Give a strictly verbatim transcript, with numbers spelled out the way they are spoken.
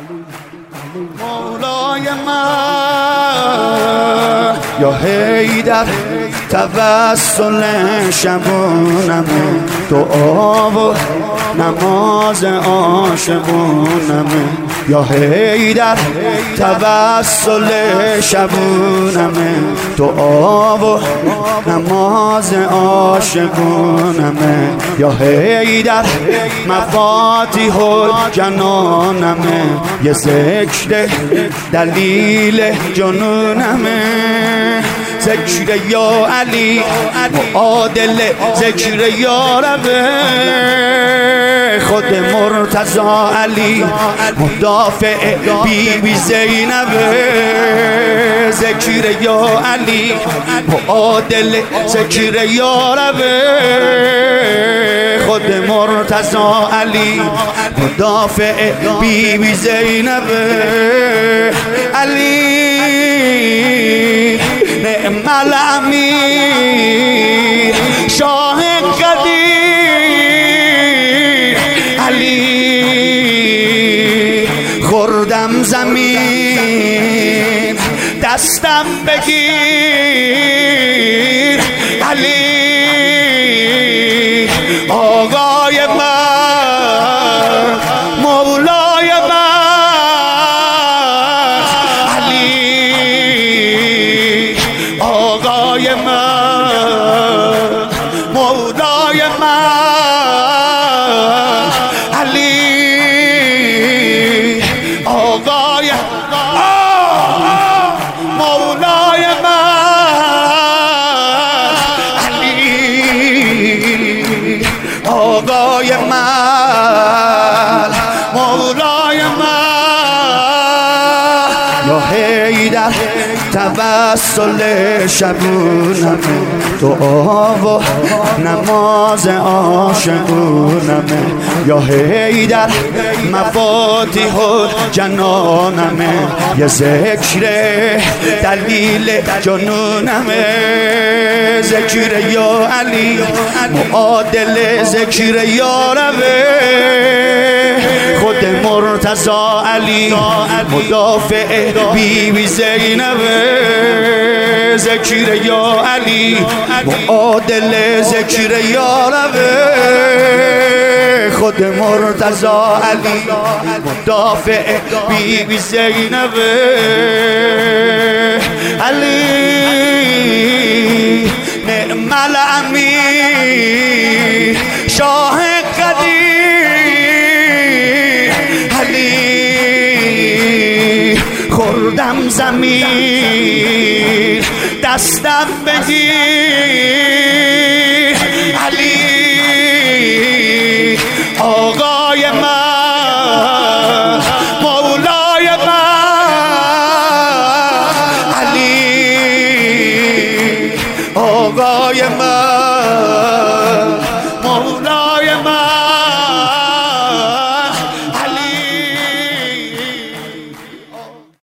مولای من یا حیدر توسل شبونمه، دعا و نماز عاشقونمه. یا حیدر توسل شبونمه، دعا و نماز عاشقونمه. یا حیدر مفاتیح الجنانمه، یه ذکر دلیل جنونمه. ذکر یا علی معادل ذکر یا رب، خود مرتضی علی مدافع بی بی زینب. ذکر یا علی معادل ذکر یا رب، خود مرتضی علی مدافع بی بی زینب. علی نعم الامیر شاه قدیر، علی خوردم زمین دستم بگیر. علی آقای من مولای من، علی آقای من مولای من، علی آقای مولای من، علی آقای من مولای من. یا حیدر توسل شبونمه، دعا و نماز عاشقونمه. یا حیدر مفاتیح الجنانمه، یه ذکر دلیل جنونمه. ذکر یا علی معادل ذکر یا رب، خود مرتضی علی مدافع بی بی زینب. ذکر یا علی معادل ذکر یا رب، خود مرتضی علی مدافع بی بی زینب. علی نعم الامیر شاه قدیر، علی خوردم زمین دستم بگیر.